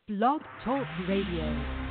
Blog Talk Radio.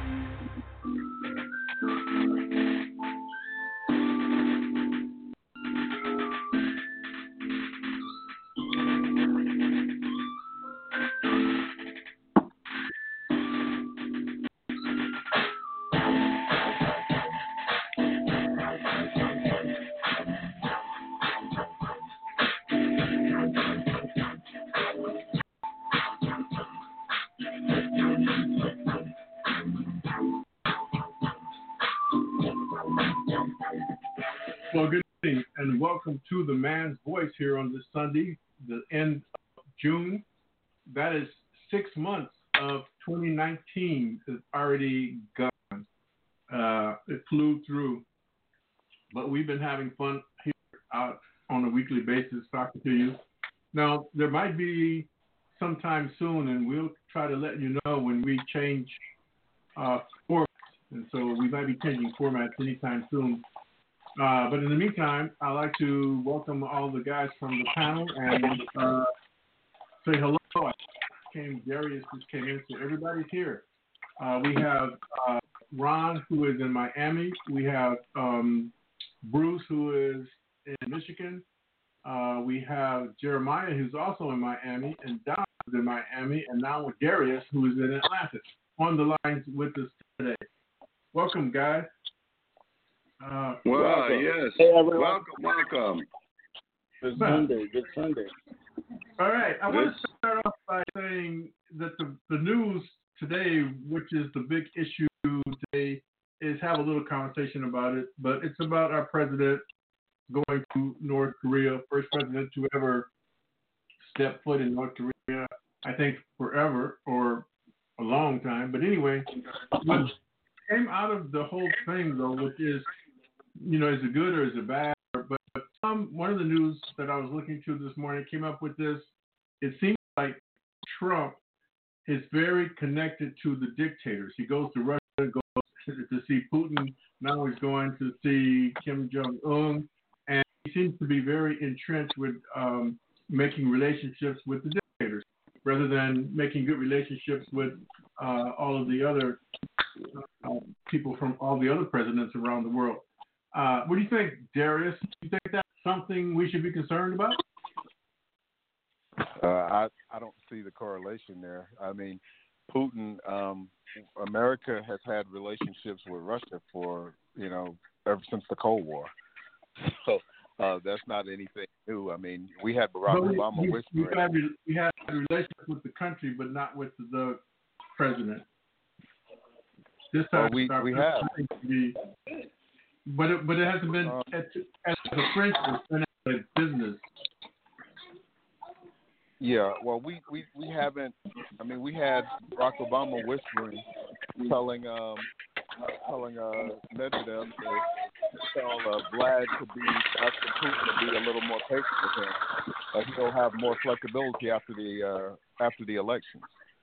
Well, good evening, and welcome to the Man's Voice here on this Sunday, the end of June. That is 6 months of 2019 is already gone. It flew through, but we've been having fun here out on a weekly basis talking to you. Now, there might be sometime soon, and we'll try to let you know when we change formats, and so we might be changing formats anytime soon. But in the meantime, I'd like to welcome all the guys from the panel and say hello. Darius just came in, so everybody's here. We have Ron, who is in Miami. We have Bruce, who is in Michigan. We have Jeremiah, who's also in Miami, and Don, who's in Miami, and now with Darius, who is in Atlanta, on the lines with us today. Welcome, guys. Welcome. Yes. Hey, everyone. Welcome. Good Sunday. Good Sunday. All right. I want to start off by saying that the news today, which is the big issue today, is have a little conversation about it. But it's about our president going to North Korea, first president to ever step foot in North Korea, I think forever or a long time. But anyway, what came out of the whole thing, though, which is, is it good or is it bad? But one of the news that I was looking to this morning came up with this. It seems like Trump is very connected to the dictators. He goes to Russia, goes to see Putin. Now he's going to see Kim Jong-un. And he seems to be very entrenched with making relationships with the dictators rather than making good relationships with all of the other people from all the other presidents around the world. What do you think, Darius? Do you think that's something we should be concerned about? I don't see the correlation there. I mean, Putin, America has had relationships with Russia for, ever since the Cold War. So that's not anything new. I mean, we had Barack Obama whispering. We had relationships with the country, but not with the president. This time we have. But it hasn't been as a friendship, it's been as a business. Yeah, well, we haven't. I mean, we had Barack Obama whispering, telling Medvedev to tell Vlad to be asking Putin to be a little more patient with him, that he'll have more flexibility after the elections.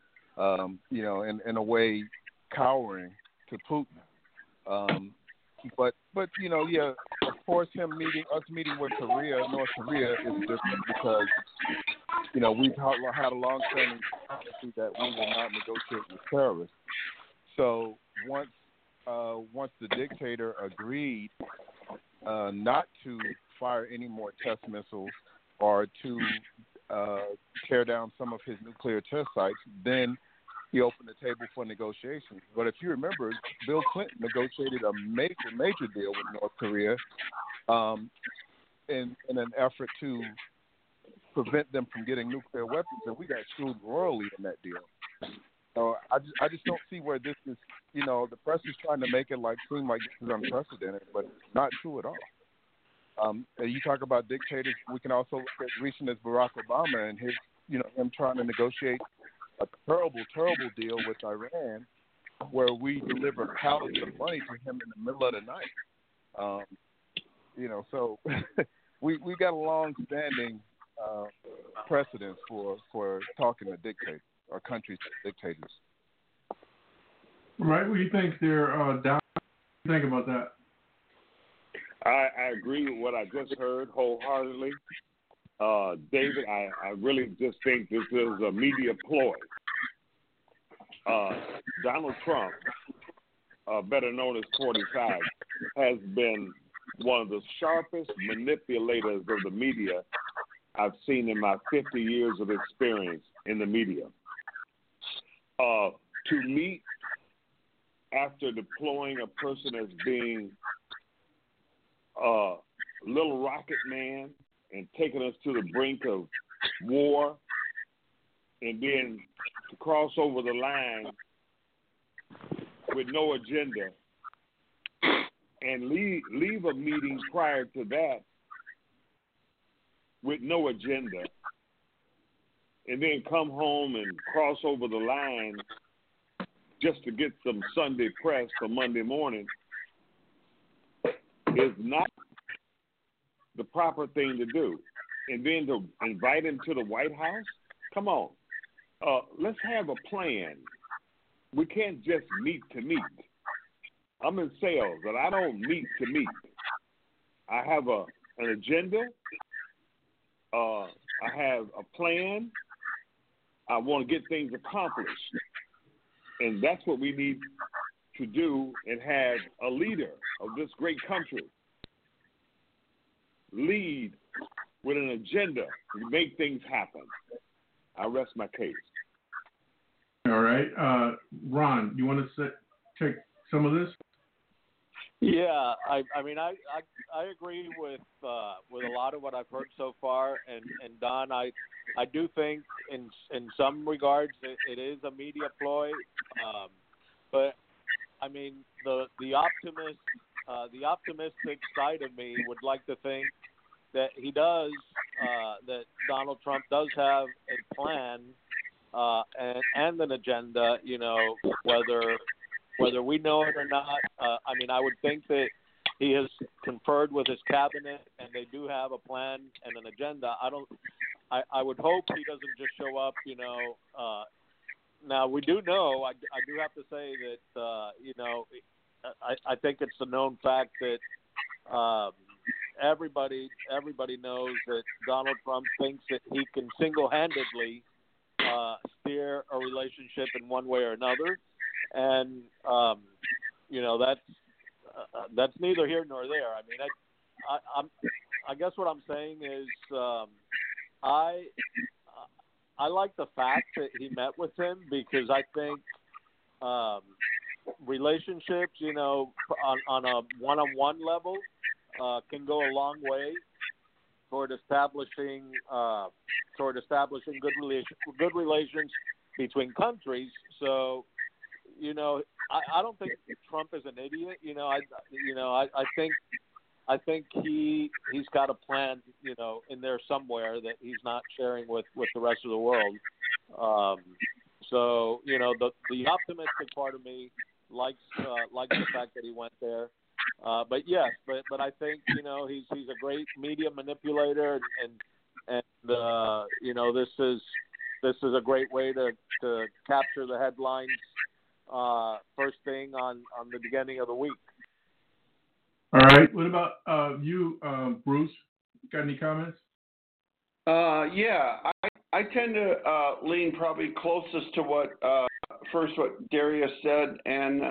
In a way, cowering to Putin. But of course, us meeting with North Korea is different because, we've had a long-standing policy that we will not negotiate with terrorists. So once the dictator agreed not to fire any more test missiles or to tear down some of his nuclear test sites, then he opened the table for negotiations. But if you remember, Bill Clinton negotiated a major deal with North Korea in an effort to prevent them from getting nuclear weapons, and we got screwed royally in that deal. So I just don't see where this is. The press is trying to make it seem like this is unprecedented, but it's not true at all. You talk about dictators. We can also look at recent as Barack Obama and his, him trying to negotiate a terrible deal with Iran, where we deliver pallets of money to him in the middle of the night. So we got a long-standing precedence for talking to dictators or countries dictators. Right. What do you think there, Don? What do you think about that? I agree with what I just heard wholeheartedly. David, I really just think this is a media ploy. Donald Trump, better known as 45, has been one of the sharpest manipulators of the media I've seen in my 50 years of experience in the media. To meet after deploying a person as being Little Rocket Man and taking us to the brink of war, and then to cross over the line with no agenda and leave a meeting prior to that with no agenda, and then come home and cross over the line just to get some Sunday press for Monday morning is not the proper thing to do. And then to invite him to the White House? Come on. Let's have a plan. We can't just meet to meet. I'm in sales, but I don't meet to meet. I have an agenda. I have a plan. I want to get things accomplished. And that's what we need to do and have a leader of this great country lead with an agenda to make things happen. I rest my case. All right. Ron, you want to take some of this? Yeah, I mean, I agree with a lot of what I've heard so far, and Don, I do think in some regards it is a media ploy, but I mean the optimistic side of me would like to think that he does that Donald Trump does have a plan and an agenda, you know, whether we know it or not. I mean, I would think that he has conferred with his cabinet, and they do have a plan and an agenda. I would hope he doesn't just show up, you know. Now, we do know, I do have to say that, you know, I think it's a known fact that everybody knows that Donald Trump thinks that he can single-handedly steer a relationship in one way or another. And you know, that's neither here nor there. I mean, I guess what I'm saying is I like the fact that he met with him, because I think relationships, you know, on a one-on-one level can go a long way toward establishing good relations between countries. So, you know, I don't think Trump is an idiot. You know, I think he's got a plan, you know, in there somewhere that he's not sharing with the rest of the world. So, you know, the optimistic part of me likes the fact that he went there. But yes, but I think, you know, he's a great media manipulator, and you know, this is a great way to capture the headlines first thing on the beginning of the week. All right. What about you, Bruce? Got any comments? Yeah, I tend to lean probably closest to what Darius said, and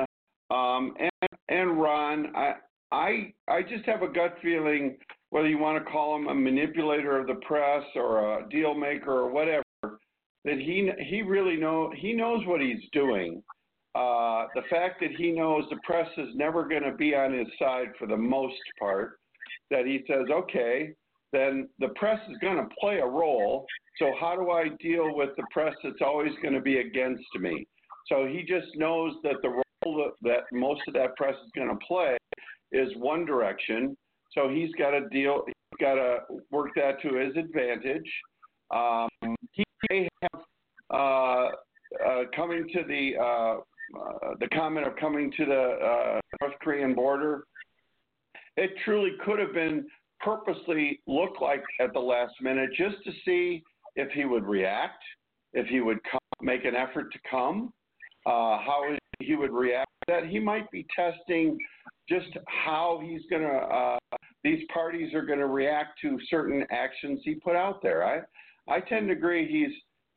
Ron. I just have a gut feeling, whether you want to call him a manipulator of the press or a deal maker or whatever, that he really knows what he's doing. The fact that he knows the press is never going to be on his side for the most part, that he says, okay, then the press is going to play a role. So how do I deal with the press that's always going to be against me? So he just knows that the role that most of that press is going to play is one direction. So he's got to work that to his advantage. He may have coming to the comment of coming to the North Korean border. It truly could have been purposely looked like at the last minute, just to see if he would react, if he would make an effort to come, how he would react. That he might be testing just how he's going to, these parties are going to react to certain actions he put out there. I tend to agree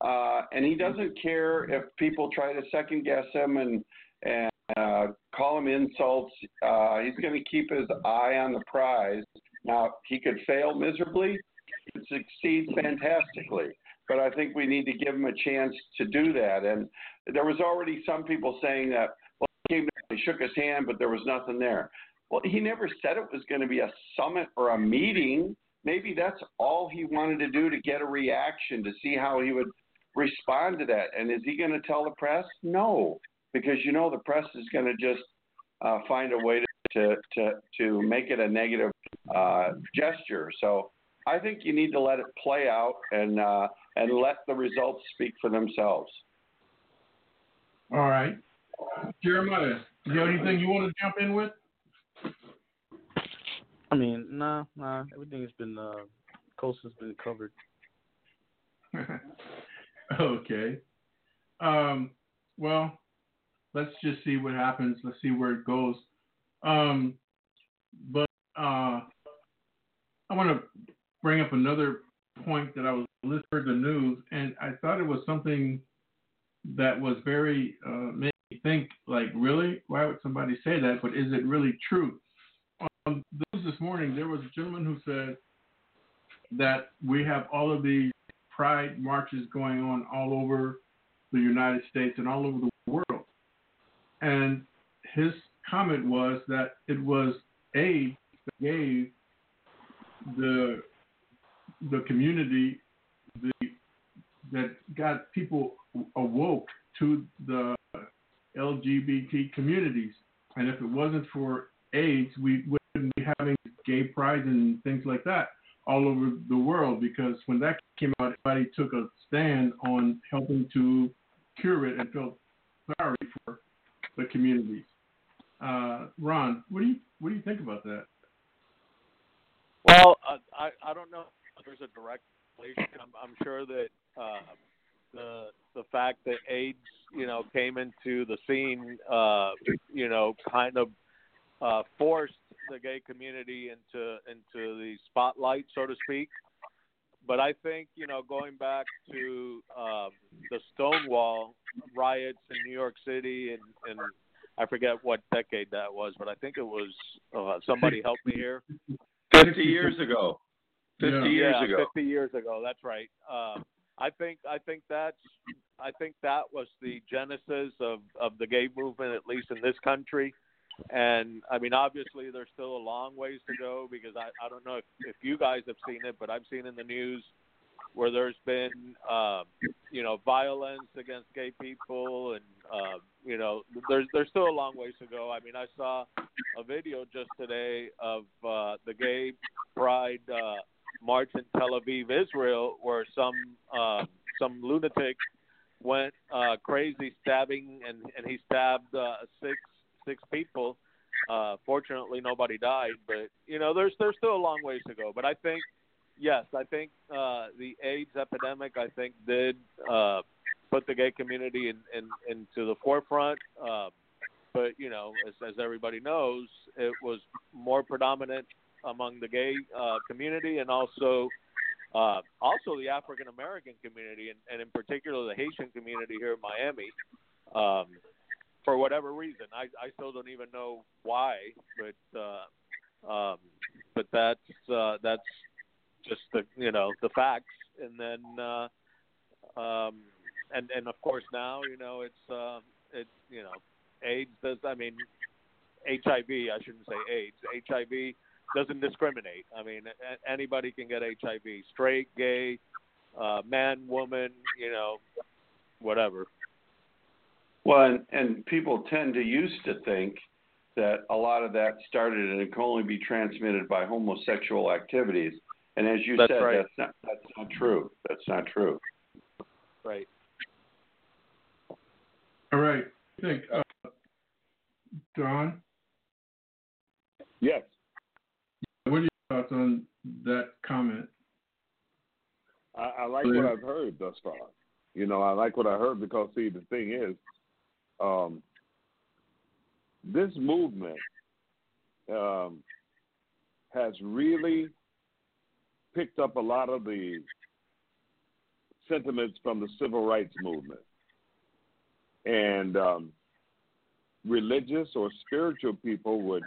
and he doesn't care if people try to second guess him and call him insults. He's going to keep his eye on the prize. Now, he could fail miserably, he could succeed fantastically, but I think we need to give him a chance to do that. And there was already some people saying that, well, he came down, he shook his hand, but there was nothing there. Well, he never said it was going to be a summit or a meeting. Maybe that's all he wanted to do, to get a reaction, to see how he would respond to that. And is he going to tell the press? No, because the press is going to just find a way to make it a negative gesture. So I think you need to let it play out and let the results speak for themselves. All right. Jeremiah, do you have anything you want to jump in with? I mean, nah. Everything has been, coast has been covered. Okay. Well, let's just see what happens. Let's see where it goes. But I want to bring up another point that I was listening to the news, and I thought it was something that was very made me think, like, really? Why would somebody say that? But is it really true? On the news this morning, there was a gentleman who said that we have all of these pride marches going on all over the United States and all over the world. And his comment was that it was AIDS that gave the community that got people awoke to the LGBT communities. And if it wasn't for AIDS, we wouldn't be having gay pride and things like that all over the world, because when that came out, everybody took a stand on helping to cure it and felt sorry for the communities. Ron, what do you think about that? Well, I don't know if there's a direct relation. I'm sure that the fact that AIDS, came into the scene, kind of forced the gay community into the spotlight, so to speak. But I think, going back to the Stonewall riots in New York City, and I forget what decade that was, but I think it was, somebody help me here. 50 years ago. 50 years ago. 50 years ago. That's right. I think that was the genesis of the gay movement, at least in this country. And I mean, obviously, there's still a long ways to go, because I don't know if you guys have seen it, but I've seen in the news where there's been violence against gay people, and there's still a long ways to go. I mean, I saw a video just today of the gay pride march in Tel Aviv, Israel, where some lunatic went crazy, stabbing, and he stabbed six people. Fortunately, nobody died, but there's still a long ways to go. But I think the AIDS epidemic, I think, did put the gay community into the forefront. But as everybody knows, it was more predominant among the gay community, and also the African American community, and in particular the Haitian community here in Miami. For whatever reason, I still don't even know why, but that's just the facts. And then and of course now it's AIDS does. I mean, HIV. I shouldn't say AIDS. HIV doesn't discriminate. I mean, anybody can get HIV. Straight, gay, man, woman. Whatever. Well, and people tend to used to think that a lot of that started and it can only be transmitted by homosexual activities. And as you said, right. that's not true. That's not true. Right. All right. I think, Don? Yes. What are your thoughts on that comment? I like what I've heard thus far. I like what I heard because, see, the thing is, this movement has really picked up a lot of the sentiments from the civil rights movement. And religious or spiritual people would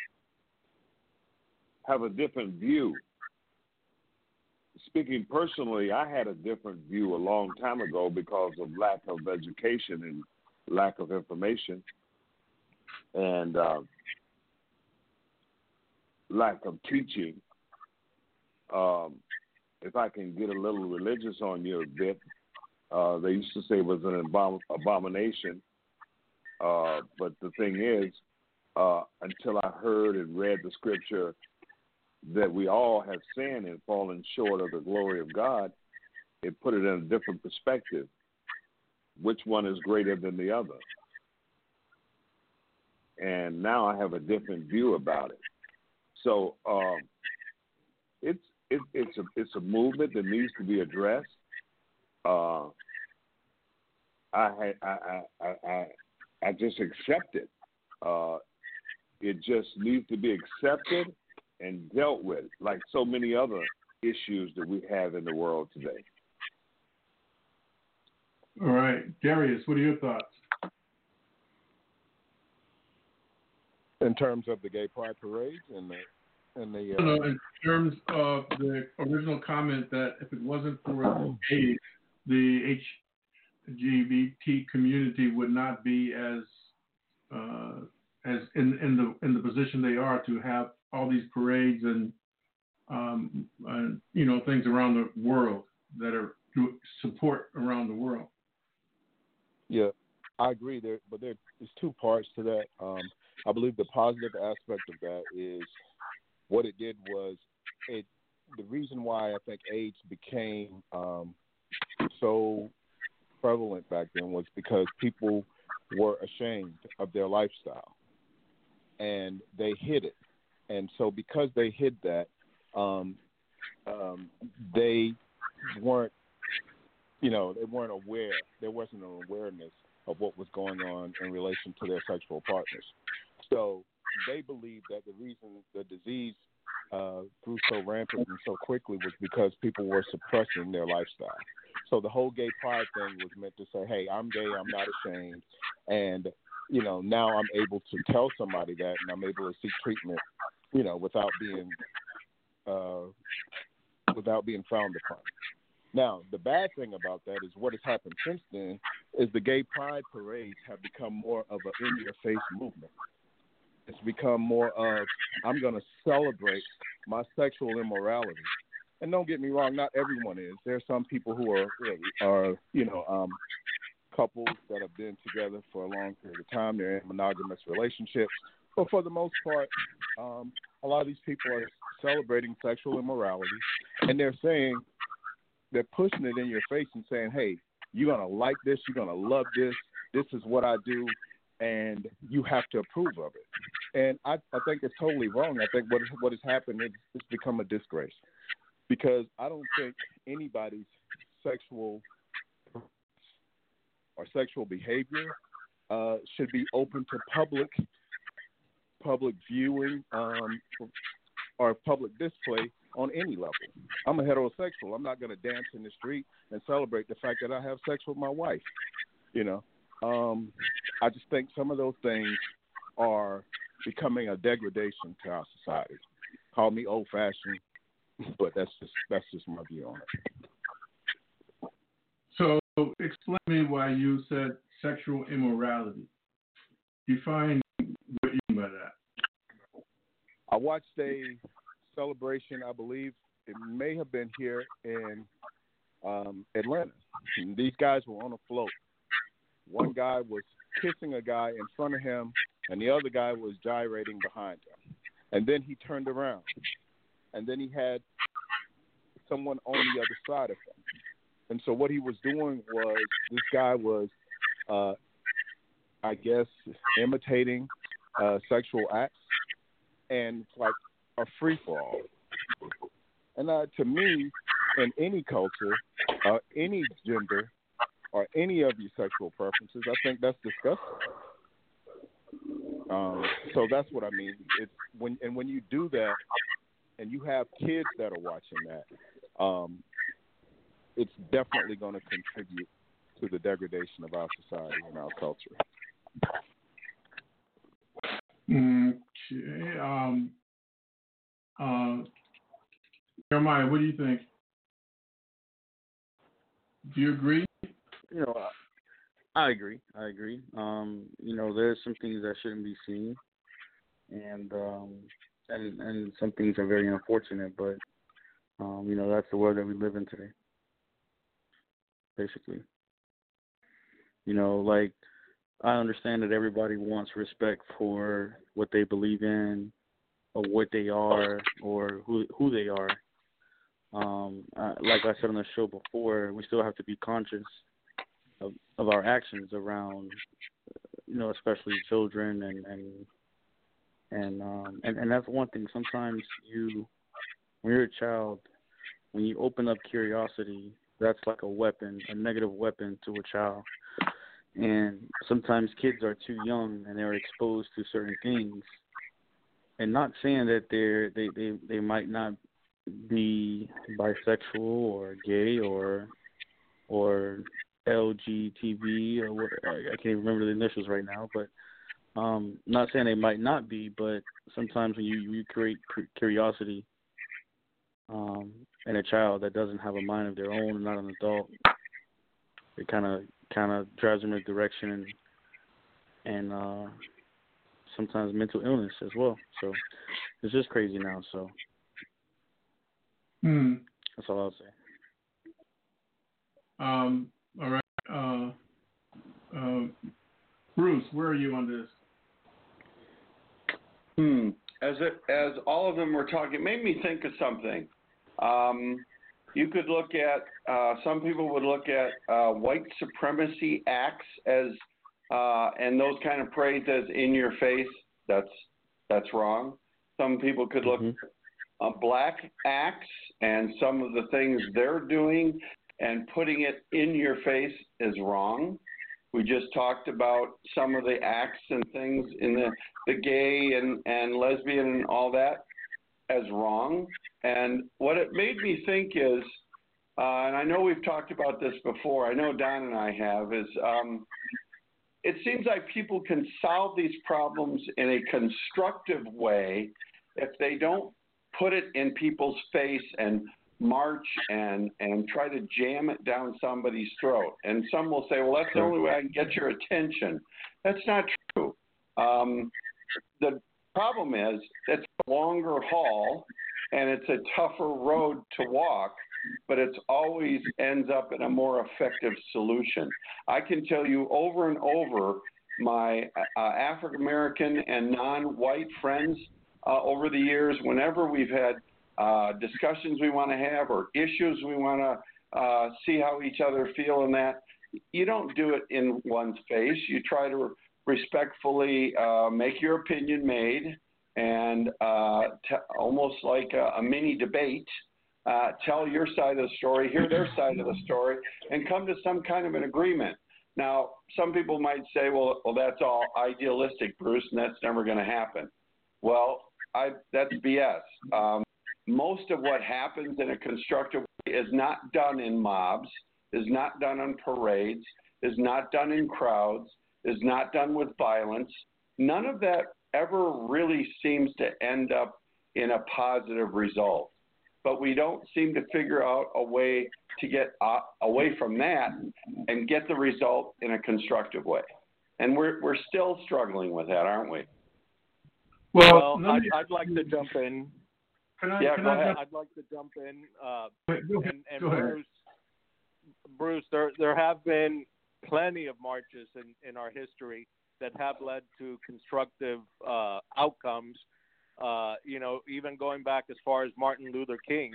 have a different view. Speaking personally, I had a different view a long time ago because of lack of education and lack of information and lack of teaching. If I can get a little religious on you a bit, they used to say it was an abomination. But the thing is, until I heard and read the scripture that we all have sinned and fallen short of the glory of God, it put it in a different perspective. Which one is greater than the other? And now I have a different view about it. So it's a movement that needs to be addressed. I just accept it. It just needs to be accepted and dealt with, like so many other issues that we have in the world today. All right, Darius, what are your thoughts? In terms of the gay pride parades and the in terms of the original comment that if it wasn't for AIDS, the LGBT community would not be as in the position they are to have all these parades and things around the world that are support around the world. Yeah, I agree. There's two parts to that. I believe the positive aspect of that is what it did was the reason why I think AIDS became so prevalent back then was because people were ashamed of their lifestyle and they hid it. And so because they hid that, they weren't aware. There wasn't an awareness of what was going on in relation to their sexual partners. So they believed that the reason the disease grew so rampant and so quickly was because people were suppressing their lifestyle. So the whole gay pride thing was meant to say, hey, I'm gay, I'm not ashamed, and now I'm able to tell somebody that, and I'm able to seek treatment, without being frowned upon. Now, the bad thing about that is what has happened since then is the gay pride parades have become more of an in-your-face movement. It's become more of, I'm going to celebrate my sexual immorality. And don't get me wrong, not everyone is. There are some people who are couples that have been together for a long period of time. They're in monogamous relationships. But for the most part, a lot of these people are celebrating sexual immorality, and they're pushing it in your face and saying, hey, you're going to like this, you're going to love this, this is what I do, and you have to approve of it. And I think it's totally wrong. I think what has happened is it's become a disgrace, because I don't think anybody's sexual or sexual behavior should be open to public viewing or public display on any level. I'm a heterosexual. I'm not going to dance in the street and celebrate the fact that I have sex with my wife. I just think some of those things are becoming a degradation to our society. Call me old-fashioned, but that's just my view on it. So explain to me why you said sexual immorality. Define what you mean by that. I watched a celebration, I believe it may have been here in Atlanta. And these guys were on a float. One guy was kissing a guy in front of him, and the other guy was gyrating behind him. And then he turned around, and then he had someone on the other side of him. And so what he was doing was, this guy was, I guess, imitating sexual acts, and it's like a free-for-all. And to me, in any culture, any gender, or any of your sexual preferences, I think that's disgusting. So that's what I mean. It's when you do that, and you have kids that are watching that, it's definitely going to contribute to the degradation of our society and our culture. Okay. Jeremiah, what do you think? Do you agree? You know, I agree. You know, there's some things that shouldn't be seen, and some things are very unfortunate. But you know, that's the world that we live in today. Basically, you know, like I understand that everybody wants respect for what they believe in, or what they are, or who they are. Like I said on the show before, we still have to be conscious of our actions around, you know, especially children, and that's one thing. Sometimes when you're a child, when you open up curiosity, that's like a weapon, a negative weapon to a child. And sometimes kids are too young and they're exposed to certain things. And not saying that they might not be bisexual or gay or LGTB or what, I can't even remember the initials right now, but not saying they might not be, but sometimes when you create curiosity in a child that doesn't have a mind of their own, not an adult, it kind of drives them in a direction and sometimes mental illness as well. So it's just crazy now. So that's all I'll say. All right. Bruce, where are you on this? As all of them were talking, it made me think of something. You could look at, some people would look at white supremacy acts as, and those kind of parades as in your face. That's wrong. Some people could look at black acts and some of the things they're doing and putting it in your face is wrong. We just talked about some of the acts and things in the gay and lesbian and all that as wrong. And what it made me think is, and I know we've talked about this before, I know Don and I have, is it seems like people can solve these problems in a constructive way if they don't put it in people's face and march and try to jam it down somebody's throat. And some will say, well, that's the only way I can get your attention. That's not true. The problem is it's a longer haul and it's a tougher road to walk, but it always ends up in a more effective solution. I can tell you over and over, my African American and non-white friends over the years, whenever we've had discussions we want to have or issues we want to see how each other feel in that, you don't do it in one's face. You try to respectfully make your opinion made and almost like a mini debate, tell your side of the story, hear their side of the story, and come to some kind of an agreement. Now, some people might say, well, that's all idealistic, Bruce, and that's never going to happen. Well, that's BS. Most of what happens in a constructive way is not done in mobs, is not done on parades, is not done in crowds, is not done with violence. None of that ever really seems to end up in a positive result. But we don't seem to figure out a way to get away from that and get the result in a constructive way. And we're still struggling with that, aren't we? Well, I'd like to jump in. Go ahead. I'd like to jump in. Go ahead. Bruce, there have been plenty of marches in our history that have led to constructive outcomes. You know, even going back as far as Martin Luther King,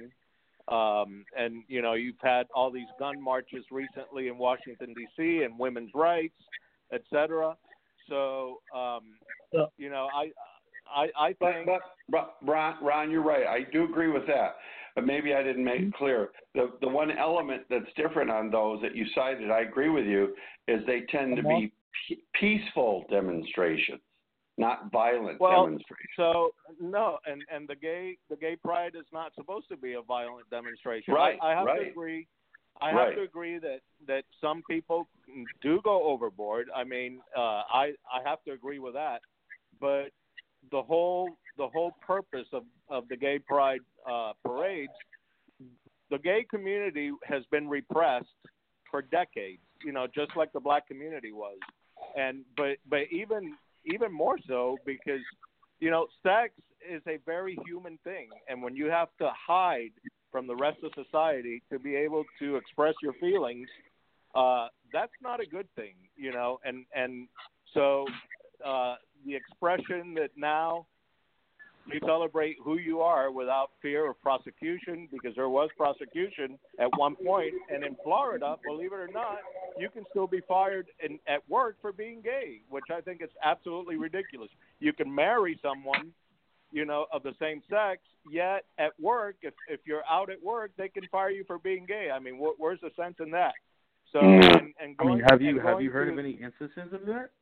and you know, you've had all these gun marches recently in Washington D.C. and women's rights, etc. So, you know, I think. But Ron, you're right. I do agree with that. But maybe I didn't make it clear. The one element that's different on those that you cited, I agree with you, is they tend to be peaceful demonstrations, not violent demonstrations. So no, and the gay pride is not supposed to be a violent demonstration. Right. I have to agree. I have to agree that some people do go overboard. I mean, I have to agree with that. But the whole purpose of the gay pride parades, the gay community has been repressed for decades. You know, just like the black community was, but even more so because, you know, sex is a very human thing, and when you have to hide from the rest of society to be able to express your feelings, that's not a good thing, you know. And so the expression that now you celebrate who you are without fear of prosecution, because there was prosecution at one point, and in Florida, believe it or not, you can still be fired at work for being gay, which I think is absolutely ridiculous. You can marry someone, you know, of the same sex, yet at work, if you're out at work, they can fire you for being gay. I mean, where's the sense in that? So, and going, have you heard of any instances of that?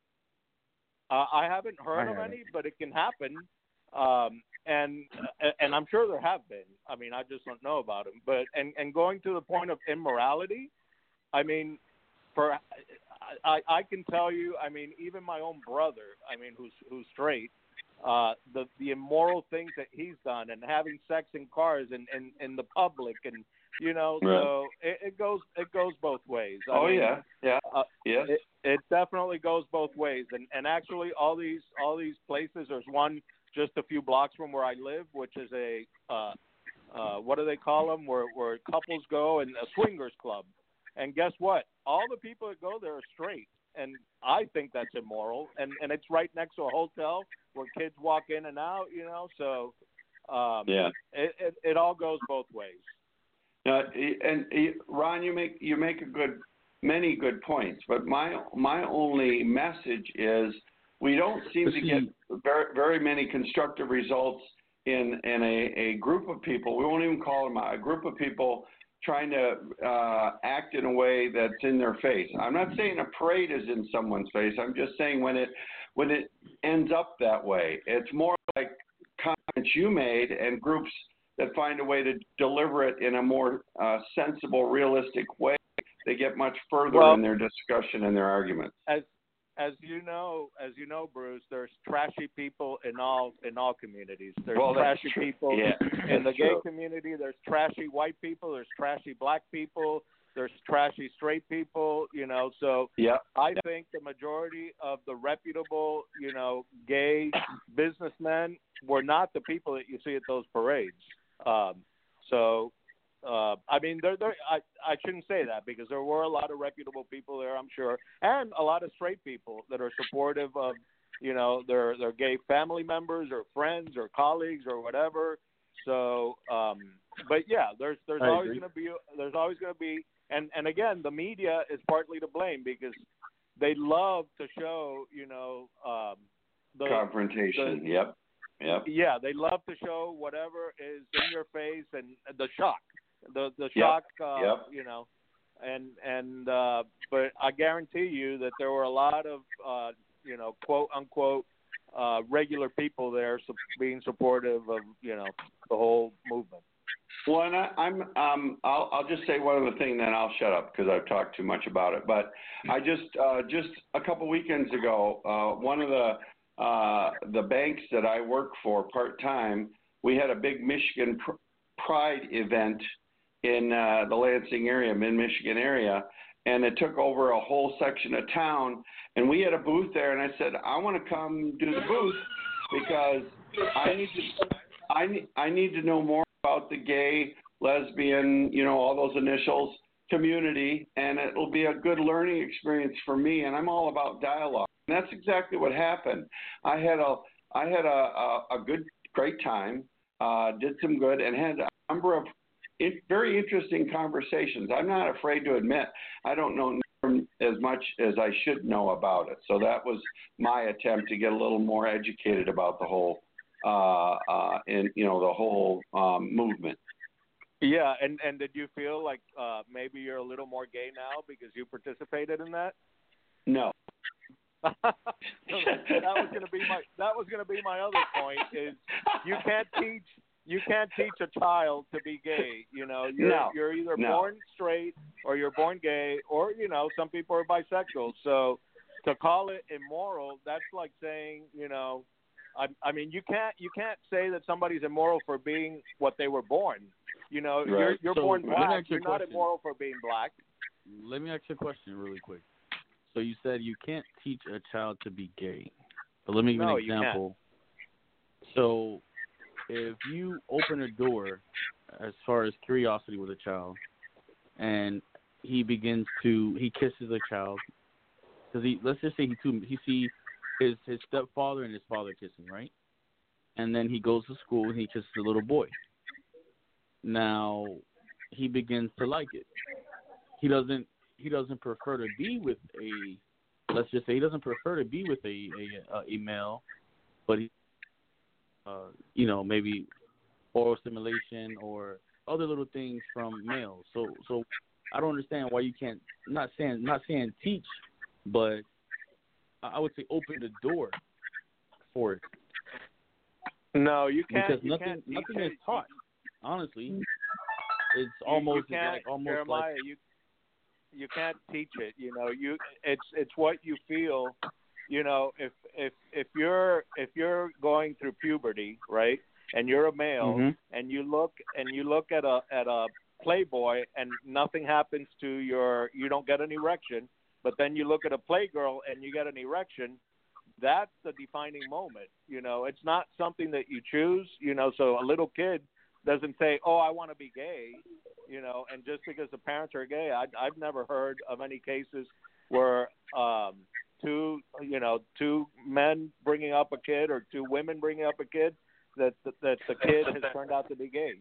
I haven't heard of any, but it can happen. And I'm sure there have been. I mean, I just don't know about them. But and going to the point of immorality, I mean, I can tell you, I mean, even my own brother, I mean, who's straight, the immoral things that he's done, and having sex in cars and in the public, and you know, so it goes both ways. I mean, yes. It definitely goes both ways, and actually all these places. There's one just a few blocks from where I live, which is a what do they call them? Where couples go, and a swingers club. And guess what? All the people that go there are straight, and I think that's immoral. And it's right next to a hotel where kids walk in and out. You know, so it all goes both ways. And Ron, you make many good points, but my only message is we don't seem to get very, very many constructive results in a group of people. We won't even call them a group of people trying to act in a way that's in their face. I'm not saying a parade is in someone's face. I'm just saying when it ends up that way, it's more like comments you made and groups that find a way to deliver it in a more sensible, realistic way. They get much further in their discussion and their arguments. As you know, Bruce, there's trashy people in all communities. There's trashy people in the gay community. There's trashy white people. There's trashy black people. There's trashy straight people. You know, so I think the majority of the reputable, you know, gay businessmen were not the people that you see at those parades. I mean, I shouldn't say that, because there were a lot of reputable people there, I'm sure, and a lot of straight people that are supportive of, you know, their gay family members or friends or colleagues or whatever. So, but yeah, there's always going to be, and again, the media is partly to blame, because they love to show, you know, the confrontation. Yep. Yeah, they love to show whatever is in your face, and the shock. The shock, you know, and but I guarantee you that there were a lot of, you know, quote unquote, regular people there being supportive of, you know, the whole movement. Well, and I'll just say one other thing, then I'll shut up because I've talked too much about it. But I just a couple weekends ago, one of the banks that I work for part time, we had a big Michigan Pride event in the Lansing area, mid-Michigan area, and it took over a whole section of town. And we had a booth there, and I said, I want to come do the booth because I need to know more about the gay, lesbian, you know, all those initials community, and it'll be a good learning experience for me. And I'm all about dialogue. And that's exactly what happened. I had a great time, did some good, and had a number of very interesting conversations. I'm not afraid to admit I don't know as much as I should know about it. So that was my attempt to get a little more educated about the whole, the whole movement. Yeah, and did you feel like maybe you're a little more gay now because you participated in that? No. that was going to be my other point is you can't you can't teach a child to be gay. You know, you're either born straight or you're born gay, or you know, some people are bisexual. So to call it immoral, that's like saying, you know, I mean, you can't say that somebody's immoral for being what they were born. You know, right. you're so born black. You're not question. immoral for being black. Let me ask you a question really quick. So you said you can't teach a child to be gay, but let me give you an example. So if you open a door as far as curiosity with a child, and he kisses a child, because let's just say he sees his stepfather and his father kissing, right? And then he goes to school and he kisses a little boy. Now he begins to like it. He doesn't prefer to be with let's just say he doesn't prefer to be with a male, but he, you know, maybe oral stimulation or other little things from males. So I don't understand why you can't, not saying teach, but I would say open the door for it. No, you can't. Because nothing is taught. Honestly, it's almost Jeremiah, like you can't teach it. You know, it's what you feel. You know, if you're going through puberty, right, and you're a male, mm-hmm. and you look at a Playboy and nothing happens to you don't get an erection, but then you look at a Playgirl and you get an erection, that's the defining moment. You know, it's not something that you choose. You know, so a little kid doesn't say, "Oh, I want to be gay," you know, and just because the parents are gay, I've never heard of any cases where two men bringing up a kid or two women bringing up a kid that the kid has turned out to be gay.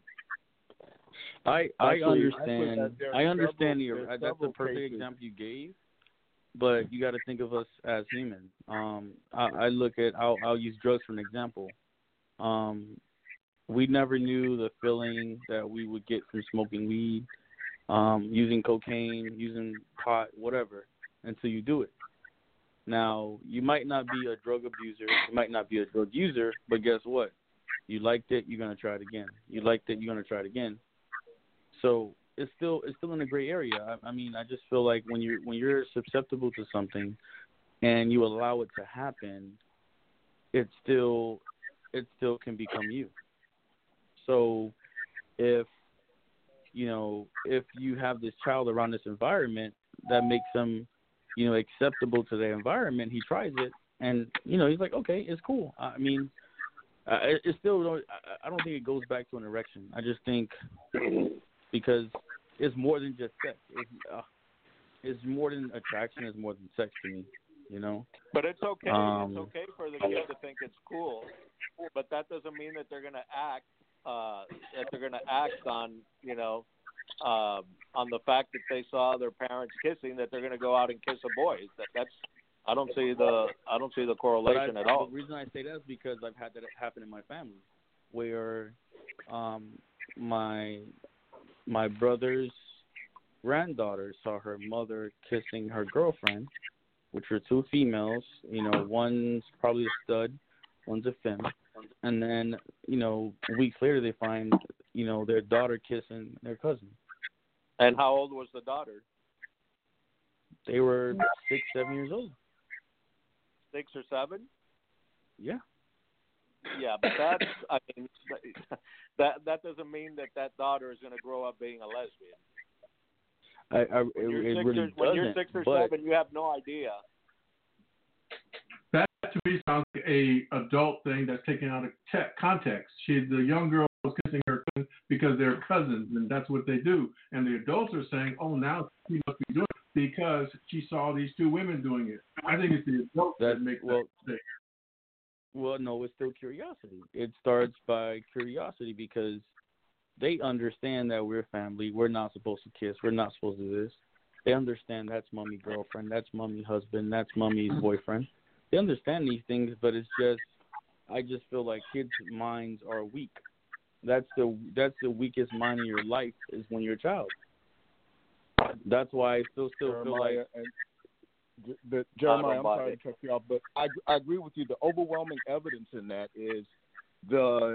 I understand. I understand that's a perfect example you gave, but you got to think of us as human. I'll use drugs for an example. We never knew the feeling that we would get from smoking weed, using cocaine, using pot, whatever, until you do it. Now, you might not be a drug abuser, you might not be a drug user, but guess what? You liked it, you're going to try it again. You liked it, you're going to try it again. So it's still in a gray area. I mean, I just feel like when you're susceptible to something and you allow it to happen, it still can become you. So if you have this child around this environment that makes them, you know, acceptable to the environment, he tries it, and, you know, he's like, okay, it's cool. I mean, it's still, I don't think it goes back to an erection. I just think because it's more than just sex. It's more than attraction. It's more than sex to me, you know. But it's okay. It's okay for the kid to think it's cool, but that doesn't mean that they're going to act. On, you know, on the fact that they saw their parents kissing, that they're going to go out and kiss a boy. That's I don't see the correlation at all. The reason I say that is because I've had that happen in my family, where my brother's granddaughter saw her mother kissing her girlfriend, which were two females. You know, one's probably a stud, one's a femme. And then, you know, weeks later they find, you know, their daughter kissing their cousin. And how old was the daughter? They were 6, 7 years old. 6 or 7? Yeah. Yeah, but that doesn't mean that daughter is going to grow up being a lesbian. When you're 6 or 7, you have no idea. That to me sounds like a adult thing that's taken out of context. The young girl was kissing her cousin because they're cousins, and that's what they do. And the adults are saying, "Oh, now she must be doing it because she saw these two women doing it." I think it's the adults that make that mistake. Well, no, it's still curiosity. It starts by curiosity because they understand that we're family. We're not supposed to kiss. We're not supposed to do this. They understand that's mommy girlfriend, that's mommy husband, that's mommy's boyfriend. They understand these things, but it's just, I just feel like kids' minds are weak. That's the weakest mind in your life is when you're a child. That's why I still feel like. Jeremiah, I'm sorry to cut you off, but I agree with you. The overwhelming evidence in that is the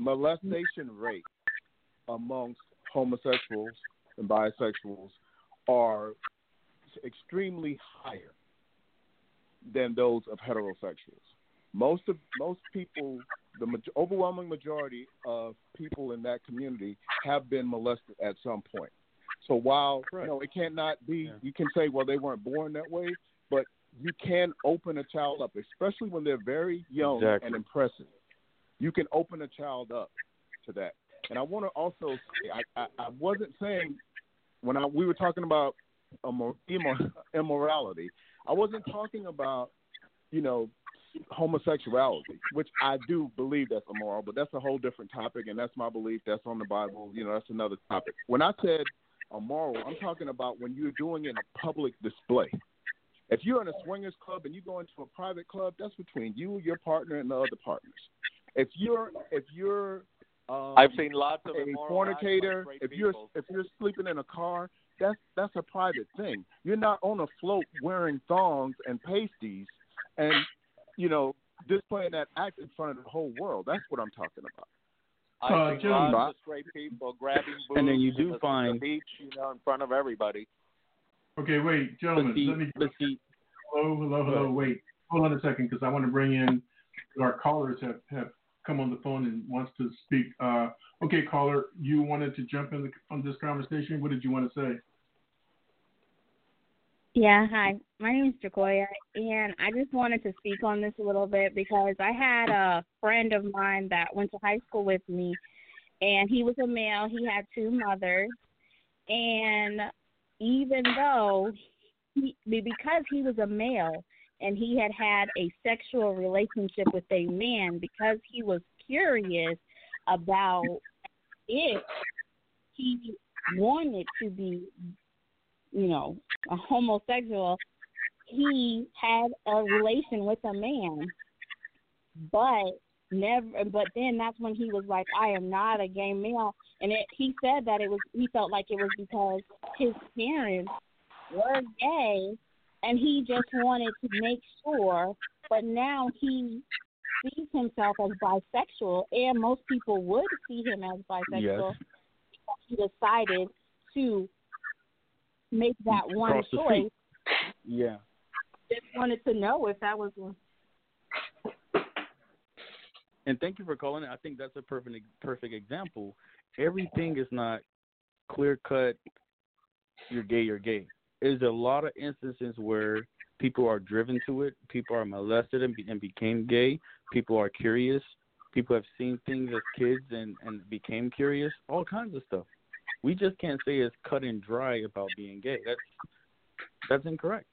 molestation rate amongst homosexuals and bisexuals are extremely higher than those of heterosexuals. Most people, the overwhelming majority of people in that community have been molested at some point. So while it cannot be, you can say, well, they weren't born that way, but you can open a child up, especially when they're very young and impressive. You can open a child up to that. And I want to also say, I wasn't saying when we were talking about immorality, I wasn't talking about, homosexuality, which I do believe that's immoral, but that's a whole different topic, and that's my belief. That's on the Bible. That's another topic. When I said immoral, I'm talking about when you're doing it in a public display. If you're in a swingers club and you go into a private club, that's between you, your partner, and the other partners. If you're I've seen lots of a fornicator, if you're sleeping in a car, that's a private thing. You're not on a float wearing thongs and pasties and displaying that act in front of the whole world. That's what I'm talking about. I've seen lots of straight people grabbing boobs and then you do find the beach, in front of everybody. Okay, wait, gentlemen. Hello. Wait, hold on a second, because I want to bring in our callers have come on the phone and wants to speak. Okay, caller, you wanted to jump in on this conversation. What did you want to say? Yeah, hi. My name is Jacoya, and I just wanted to speak on this a little bit because I had a friend of mine that went to high school with me, and he was a male. He had two mothers, and even though because he was a male and he had a sexual relationship with a man, because he was curious about if he wanted to be a homosexual, he had a relation with a man, but then that's when he was like, I am not a gay male. And he said that he felt like it was because his parents were gay and he just wanted to make sure, but now he sees himself as bisexual, and most people would see him as bisexual. Yes. He decided to make that one choice. Yeah. Just wanted to know if that was one. And thank you for calling it. I think that's a perfect example. Everything is not clear cut. You're gay. There's a lot of instances where people are driven to it. People are molested and became gay. People are curious. People have seen things as kids and became curious. All kinds of stuff. We just can't say it's cut and dry about being gay. That's incorrect.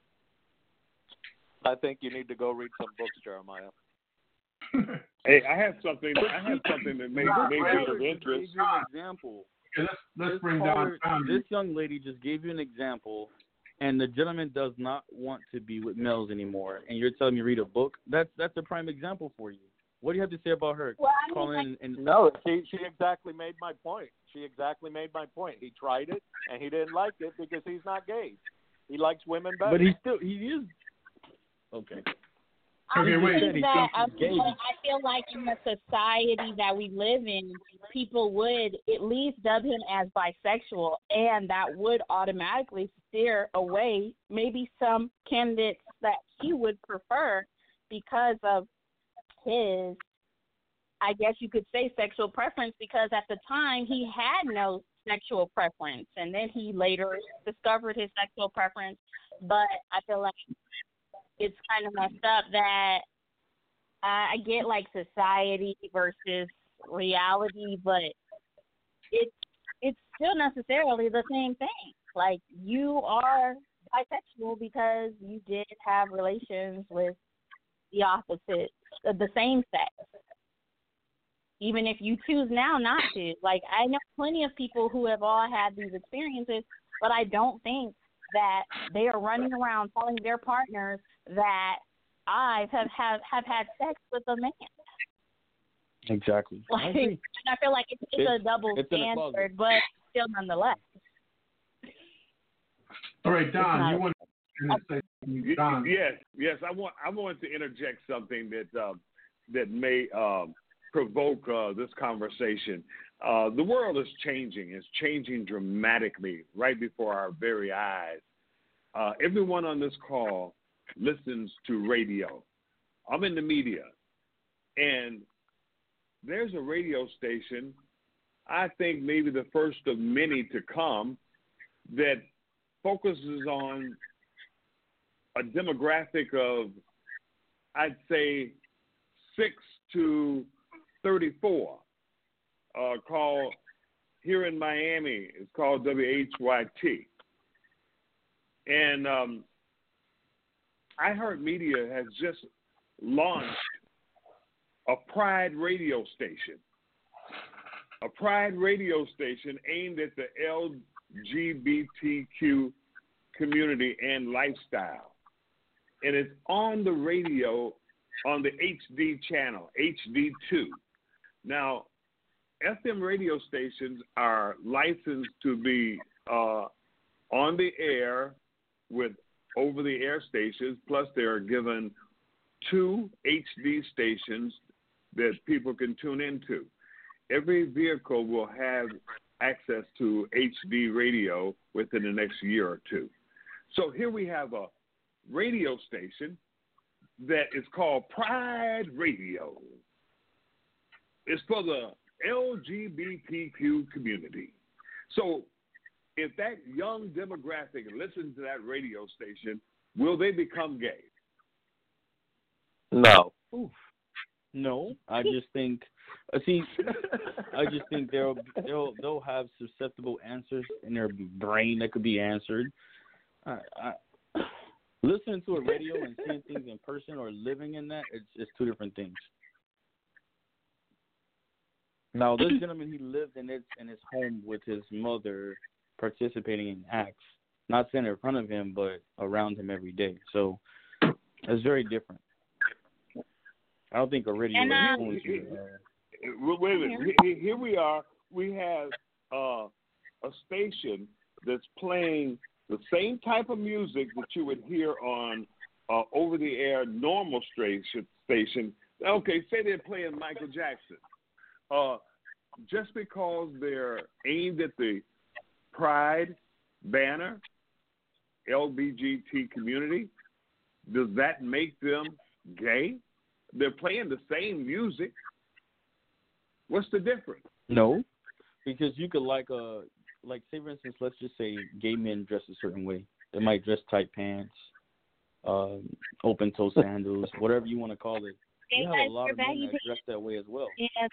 I think you need to go read some books, Jeremiah. Hey, I have something that may be of interest. Gave you an example. Okay, let's bring down. This young lady just gave you an example, and the gentleman does not want to be with males anymore, and you're telling me read a book? That's a prime example for you. What do you have to say about her? No, she exactly made my point. He tried it, and he didn't like it because he's not gay. He likes women better. But he is. Okay. Okay, wait. I feel like in the society that we live in, people would at least dub him as bisexual, and that would automatically steer away maybe some candidates that he would prefer because of his, I guess you could say, sexual preference, because at the time he had no sexual preference, and then he later discovered his sexual preference. But I feel like it's kind of messed up that I get like society versus reality, but it's still necessarily the same thing. Like, you are bisexual because you did have relations with the opposite, the same sex. Even if you choose now not to. Like, I know plenty of people who have all had these experiences, but I don't think that they are running around telling their partners that I have had sex with a man. Exactly. Like, and I feel like it's a double standard, but still nonetheless. All right, Don, you want to say something? Don. Yes. I wanted to interject something that may provoke this conversation. The world is changing. It's changing dramatically right before our very eyes. Everyone on this call listens to radio. I'm in the media, and there's a radio station, I think maybe the first of many to come, that focuses on a demographic of, I'd say, 6 to 34, called, here in Miami, it's called WHYT. And iHeartMedia has just launched a Pride radio station. A Pride radio station aimed at the LGBTQ community and lifestyle. And it's on the radio on the HD channel, HD2. Now, FM radio stations are licensed to be on the air with over-the-air stations, plus they are given 2 HD stations that people can tune into. Every vehicle will have access to HD radio within the next year or two. So here we have a radio station that is called Pride Radio. It's for the LGBTQ community. So if that young demographic listens to that radio station, will they become gay? No. Oof. No, I just think. I just think they'll have susceptible answers in their brain that could be answered. Listening to a radio and seeing things in person or living in that, it's two different things. Now, this gentleman, he lived in his home with his mother, participating in acts, not saying in front of him, but around him every day. So it's very different. I don't think a radio influence you. Wait a minute. Here we are. We have a station that's playing the same type of music that you would hear on over-the-air normal station. Okay, say they're playing Michael Jackson. Just because they're aimed at the Pride banner, LBGT community, does that make them gay? They're playing the same music. What's the difference? No, because you could say for instance, let's just say gay men dress a certain way. They might dress tight pants, open toe sandals, whatever you want to call it. You have a lot of men that dress that way as well. Yeah.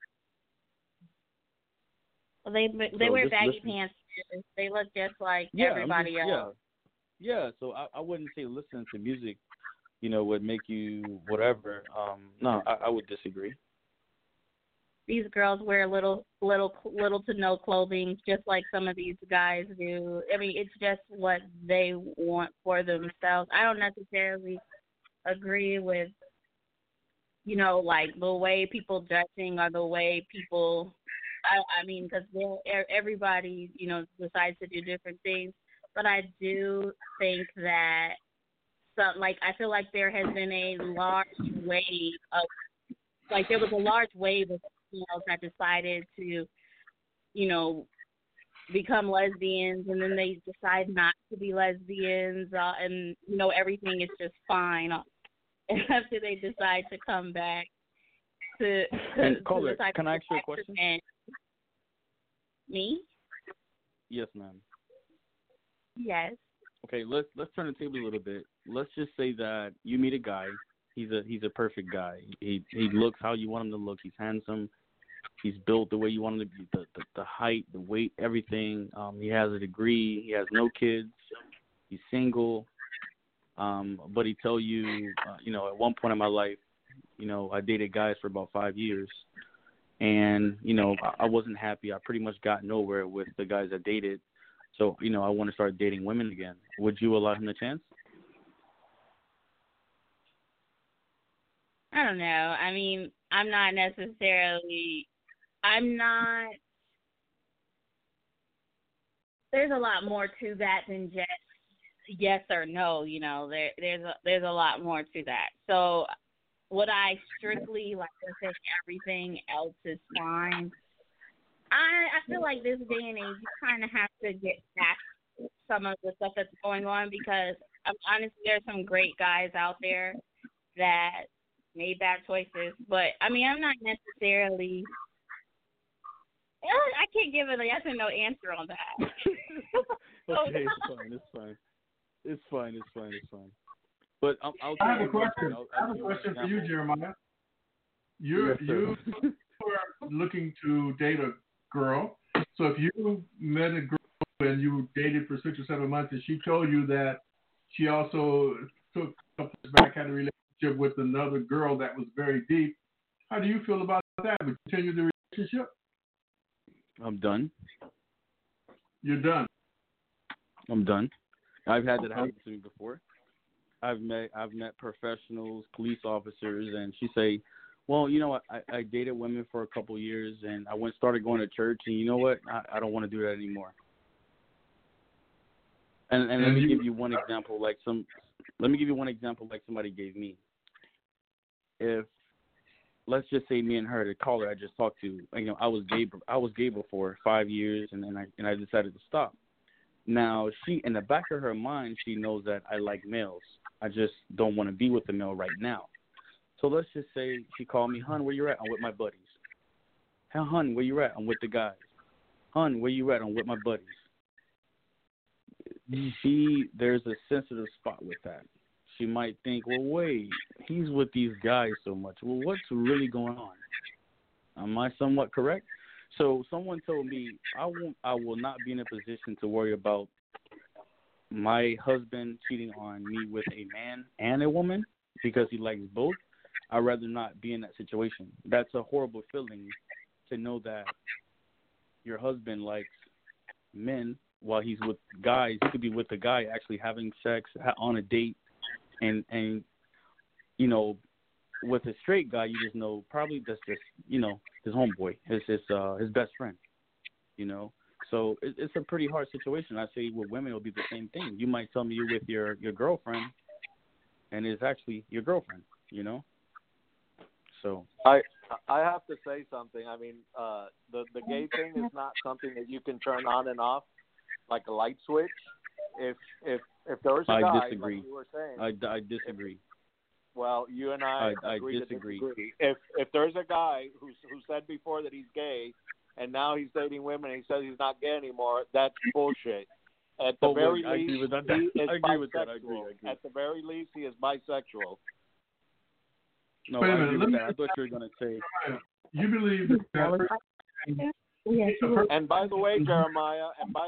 Well, they wear baggy pants. They look just like everybody else. Yeah. So I wouldn't say listening to music, would make you whatever. No, I would disagree. These girls wear little to no clothing, just like some of these guys do. I mean, it's just what they want for themselves. I don't necessarily agree with, like the way people dressing or the way people. I mean, because everybody, decides to do different things. But I do think that I feel like there has been a large wave of, there was a large wave of females that decided to, become lesbians, and then they decide not to be lesbians, and everything is just fine after they decide to come back to Caller, the type can of I ask you a question? Me? Yes, ma'am. Yes. Okay, let's turn the table a little bit. Let's just say that you meet a guy. He's a perfect guy. He looks how you want him to look. He's handsome. He's built the way you want him to be. The height, the weight, everything. He has a degree. He has no kids. He's single. But he tell you, at one point in my life, I dated guys for about 5 years. And, I wasn't happy. I pretty much got nowhere with the guys I dated. So, I want to start dating women again. Would you allow him a chance? I don't know. I mean, there's a lot more to that than just yes or no, there's a lot more to that. So would I strictly like to say everything else is fine? I feel like this day and age, you kind of have to get past some of the stuff that's going on because honestly, there's some great guys out there that made bad choices. But, I mean, I'm not necessarily – I can't give a yes or no answer on that. Okay, it's fine. But I have a question. I have a question for you, Jeremiah. You are looking to date a girl. So if you met a girl and you dated for 6 or 7 months and she told you that she also took a couple years back, had a relationship with another girl that was very deep, how do you feel about that? Would you continue the relationship? I'm done. You're done. I'm done. I've had that happen to me before. I've met professionals, police officers, and she say, well, you know what, I dated women for a couple years, and I started going to church, and you know what, I don't want to do that anymore. And let me give you one example, like somebody gave me. If let's just say me and her, the caller I just talked to, you know, I was gay before 5 years, and I decided to stop. Now she, in the back of her mind, she knows that I like males. I just don't want to be with the male right now. So let's just say she called me, "Hun, where you at?" "I'm with my buddies." "Hey, hun, where you at?" "I'm with the guys." "Hun, where you at?" "I'm with my buddies." There's a sensitive spot with that. She might think, well, wait, he's with these guys so much. Well, what's really going on? Am I somewhat correct? So someone told me I will not be in a position to worry about my husband cheating on me with a man and a woman because he likes both. I'd rather not be in that situation. That's a horrible feeling to know that your husband likes men while he's with guys. He could be with a guy actually having sex on a date. And you know, with a straight guy, you just know probably that's just, you know, his homeboy, his best friend, you know. So it's a pretty hard situation. I say with women, it'll be the same thing. You might tell me you're with your girlfriend, and it's actually your girlfriend, you know. So I have to say something. I mean, the gay thing is not something that you can turn on and off like a light switch. If there's a guy, disagree. like you were saying, I disagree. Well, you and I agree disagree. to disagree. If there's a guy who said before that he's gay, and now he's dating women and he says he's not gay anymore, that's bullshit. At the very least, he is bisexual. At the very least, he is bisexual. No, I agree with that. I thought you were going to say. You believe that. And by the way, Jeremiah,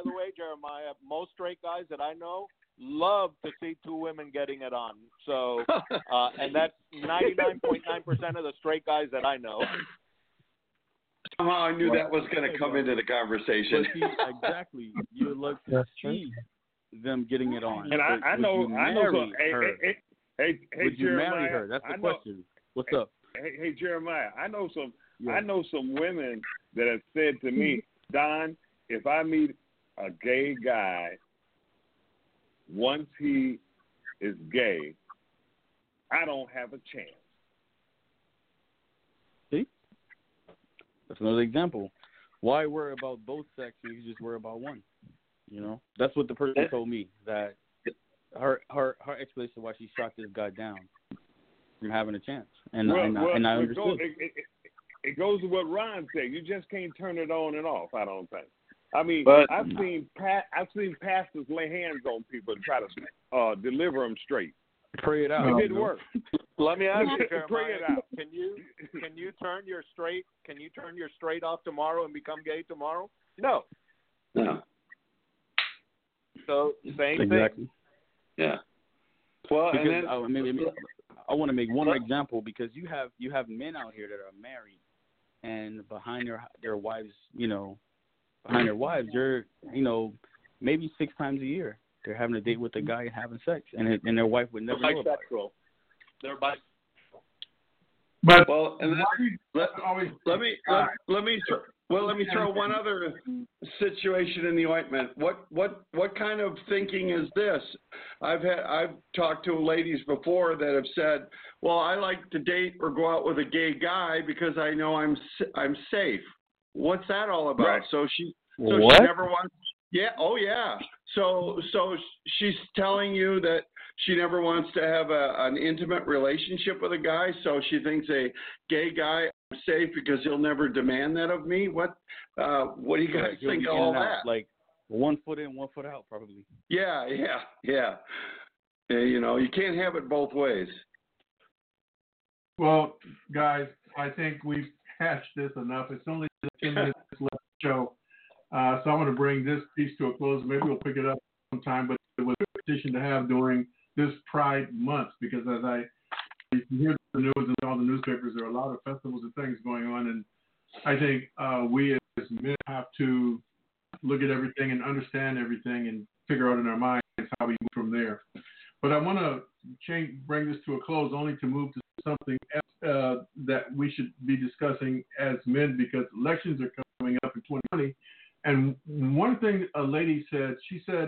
most straight guys that I know love to see two women getting it on. So, and that's 99.9% of the straight guys that I know. Somehow I knew that was going to come into the conversation. Exactly. You would love to see them getting it on. And I know. Hey, would you Jeremiah, marry her? That's the question. What's up? Hey, Jeremiah, I know some women that have said to me, Don, if I meet a gay guy, once he is gay, I don't have a chance. See? That's another example. Why worry about both sexes? You just worry about one. You know? That's what the person told me, that her explanation why she shot this guy down from having a chance. And I understood. It goes to what Ron said. You just can't turn it on and off, I don't think. I mean, I've seen pastors lay hands on people and try to deliver them straight. Pray it out. It didn't work. Let me ask you, Jeremiah, pray it out. Can you turn your straight off tomorrow and become gay tomorrow? No. So same thing. Yeah. Well, because, and then I want to make one example, because you have men out here that are married, and behind their wives, they're, maybe 6 times a year they're having a date with a guy and having sex, and their wife would never know about it. They're bisexual. But let me throw one other situation in the ointment. What kind of thinking is this? I've talked to ladies before that have said, "Well, I like to date or go out with a gay guy because I know I'm safe." What's that all about? Right. So she never wants. Yeah. Oh, yeah. So she's telling you that she never wants to have an intimate relationship with a guy. So she thinks a gay guy is safe because he'll never demand that of me. What do you guys think of all that? Like 1 foot in, 1 foot out, probably. Yeah. You know, you can't have it both ways. Well, guys, I think we've hashed this enough. It's only 10 minutes left to show. So I'm going to bring this piece to a close. Maybe we'll pick it up sometime, but it was a petition to have during this Pride Month, because as you hear the news and all the newspapers, there are a lot of festivals and things going on, and I think we as men have to look at everything and understand everything and figure out in our minds how we move from there. But I want to bring this to a close only to move to something else that we should be discussing as men, because elections are coming up in 2020. And one thing a lady said, she said,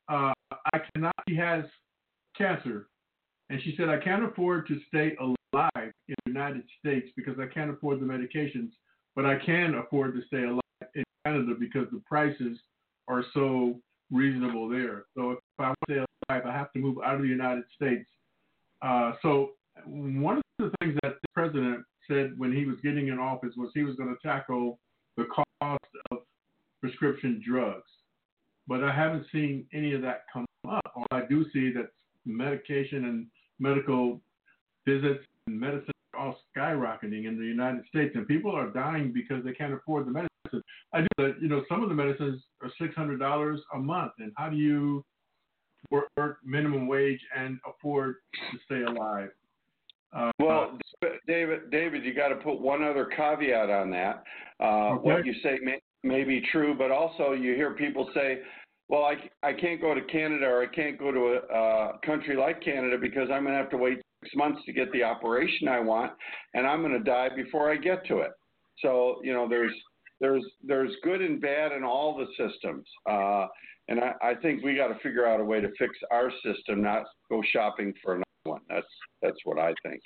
she has cancer. And she said, I can't afford to stay alive in the United States because I can't afford the medications, but I can afford to stay alive in Canada because the prices are so reasonable there. So if I want to stay alive, I have to move out of the United States. So one of the things that the president said when he was getting in office was he was going to tackle the cost of prescription drugs. But I haven't seen any of that come up. All I do see that medication and medical visits and medicine are all skyrocketing in the United States, and people are dying because they can't afford the medicine. I do that, you know, some of the medicines are $600 a month, and how do you work minimum wage and afford to stay alive? Well, David, you got to put one other caveat on that. Okay. What you say may be true, but also you hear people say, well, I can't go to Canada, or I can't go to a country like Canada because I'm going to have to wait 6 months to get the operation I want, and I'm going to die before I get to it. So, you know, there's good and bad in all the systems. And I think we got to figure out a way to fix our system, not go shopping for another one. That's what I think.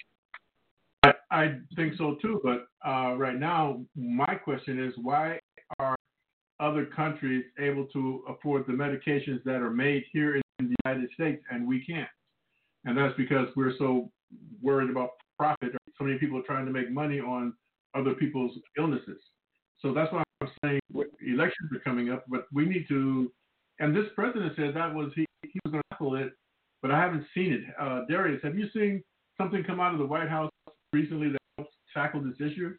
I think so too, but right now my question is, why are other countries able to afford the medications that are made here in the United States and we can't? And that's because we're so worried about profit. So many people are trying to make money on other people's illnesses. So that's why I'm saying elections are coming up, but we need to, and this president said that was he was going to tackle it, but I haven't seen it. Darius, have you seen something come out of the White House recently that helps tackle this issue?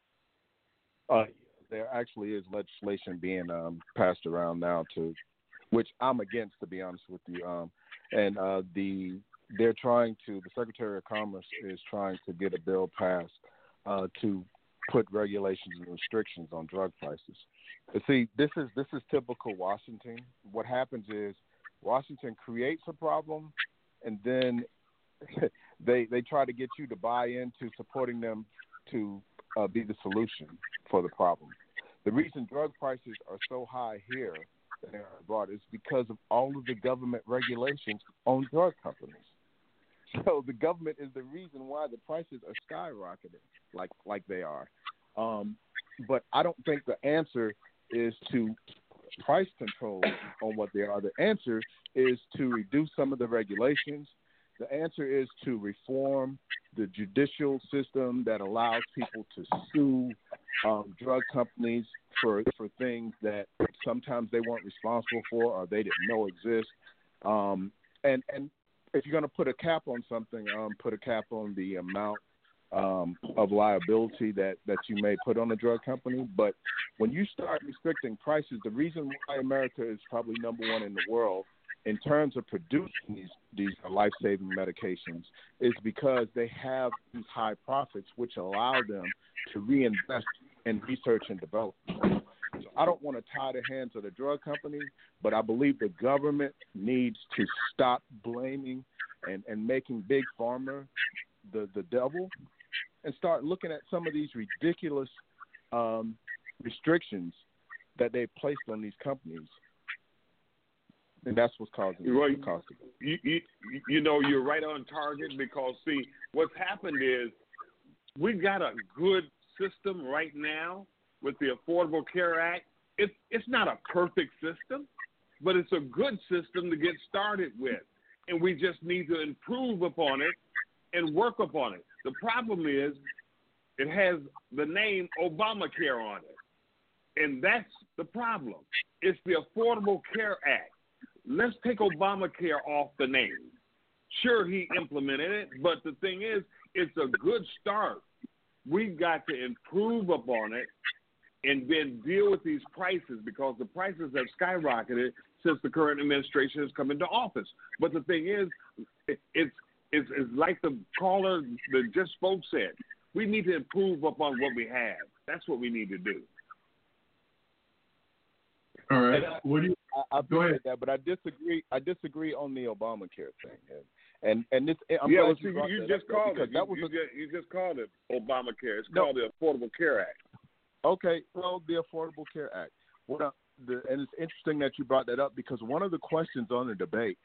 There actually is legislation being passed around now, which I'm against, to be honest with you. They're trying to. The Secretary of Commerce is trying to get a bill passed to put regulations and restrictions on drug prices. But see, this is typical Washington. What happens is Washington creates a problem, and then they try to get you to buy into supporting them to be the solution for the problem. The reason drug prices are so high here that they are abroad is because of all of the government regulations on drug companies. So the government is the reason why the prices are skyrocketing like they are. But I don't think the answer is to price control on what they are. The answer is to reduce some of the regulations. The answer is to reform the judicial system that allows people to sue drug companies for things that sometimes they weren't responsible for or they didn't know exist. And if you're going to put a cap on something, put a cap on the amount of liability that you may put on a drug company. But when you start restricting prices, the reason why America is probably number one in the world in terms of producing these life-saving medications is because they have these high profits, which allow them to reinvest in research and development. So I don't want to tie the hands of the drug companies, but I believe the government needs to stop blaming and making Big Pharma the devil and start looking at some of these ridiculous restrictions that they placed on these companies, and that's what's causing Well, the cost of it. you know, you're right on target because, see, what's happened is we've got a good system right now with the Affordable Care Act. It's not a perfect system, but it's a good system to get started with, and we just need to improve upon it and work upon it. The problem is it has the name Obamacare on it, and that's the problem. It's the Affordable Care Act. Let's take Obamacare off the name. Sure, he implemented it, but the thing is, it's a good start. We've got to improve upon it and then deal with these prices because the prices have skyrocketed since the current administration has come into office. But the thing is, it's like the caller that just spoke said. We need to improve upon what we have. That's what we need to do. All right. What do you? I Go ahead. that, but I disagree. I disagree on the Obamacare thing, and this. I'm Yeah, glad well, see, you just called it. You just called it Obamacare. It's called the Affordable Care Act. Okay, well, the Affordable Care Act. And it's interesting that you brought that up because one of the questions on the debate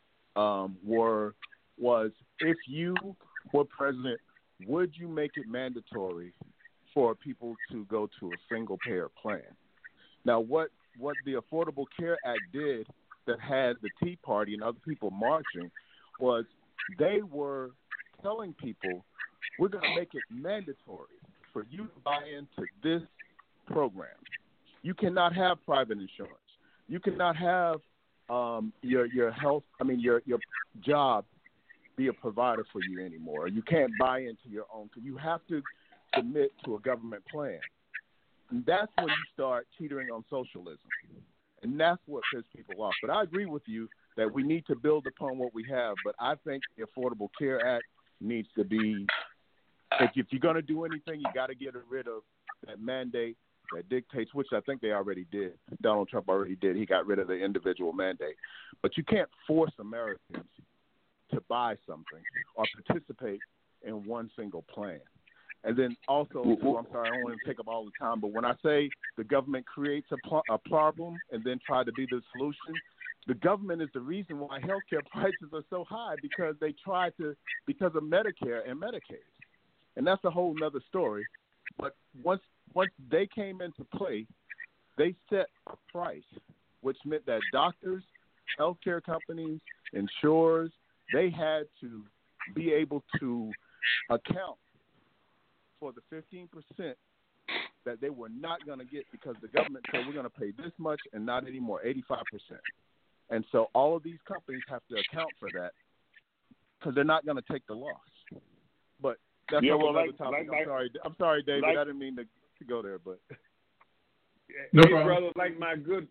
was if you were president, would you make it mandatory for people to go to a single payer plan? Now, what the Affordable Care Act did that had the Tea Party and other people marching was they were telling people, we're going to make it mandatory for you to buy into this program. You cannot have private insurance. You cannot have your health, your job be a provider for you anymore. You can't buy into your own. You have to submit to a government plan. And that's when you start teetering on socialism. And that's what pisses people off. But I agree with you that we need to build upon what we have. But I think the Affordable Care Act needs to be, if you're going to do anything, you got to get rid of that mandate that dictates, which I think they already did. Donald Trump already did. He got rid of the individual mandate. But you can't force Americans to buy something or participate in one single plan. And then also, I'm sorry, I don't want to take up all the time, but when I say the government creates a problem and then try to be the solution, the government is the reason why healthcare prices are so high because because of Medicare and Medicaid. And that's a whole nother story. But once they came into play, they set a price, which meant that doctors, healthcare companies, insurers, they had to be able to account for the 15% that they were not going to get because the government said we're going to pay this much and not anymore, 85%. And so all of these companies have to account for that because they're not going to take the loss. But that's another topic. I'm sorry, David. I didn't mean to go there, but no hey, problem. brother, like my good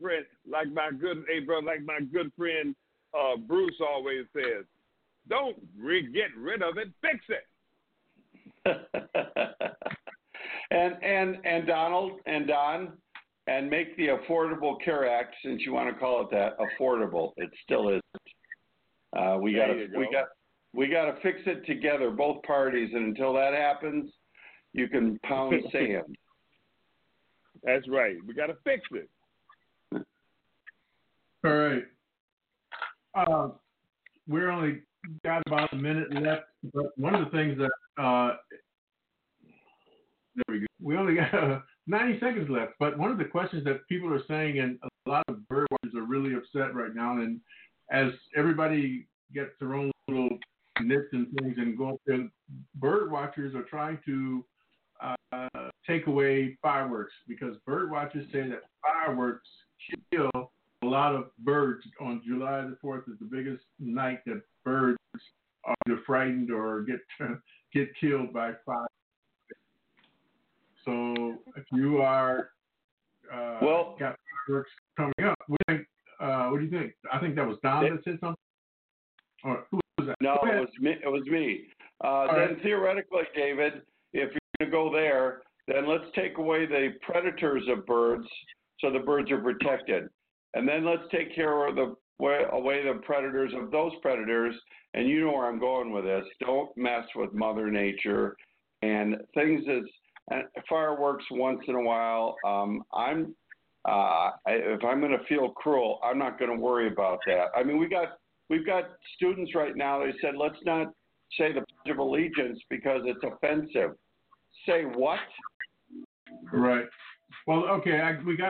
friend Bruce always says, don't get rid of it, fix it. and Donald and Don, and make the Affordable Care Act, since you want to call it that, affordable. It still isn't. We got to fix it together, both parties, and until that happens, you can pound sand. That's right. We got to fix it. All right. We're only got about a minute left, but one of the things that there we go. We only got 90 seconds left, but one of the questions that people are saying, and a lot of bird watchers are really upset right now, and as everybody gets their own little nits and things and go up there, bird watchers are trying to take away fireworks because bird watchers say that fireworks kill a lot of birds. On July the 4th is the biggest night that birds are either frightened or get killed by fireworks. So if you are got fireworks coming up, what do you think? I think that was Don that said something. Or who was that? No, it was me. Then theoretically, David, if you're going to go there, then let's take away the predators of birds so the birds are protected. And then let's take care of away the predators of those predators. And you know where I'm going with this. Don't mess with Mother Nature and things as fireworks once in a while. If I'm going to feel cruel, I'm not going to worry about that. I mean, we've got students right now. They said, let's not say the Pledge of Allegiance because it's offensive. Say what? Right. Well, okay. We got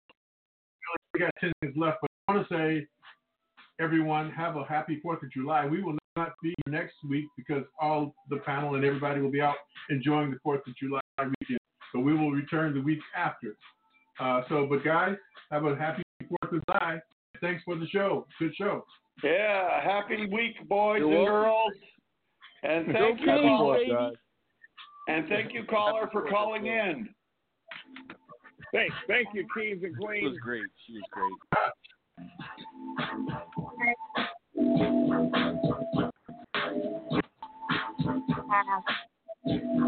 10 minutes left, but I want to say, everyone, have a happy 4th of July. We will not be here next week because all the panel and everybody will be out enjoying the 4th of July weekend. So we will return the week after. But guys, have a happy 4th of July. Thanks for the show. Good show. Yeah, happy week, boys and girls. And thank you, caller, for calling in. Thank you, kings and queens. She was great.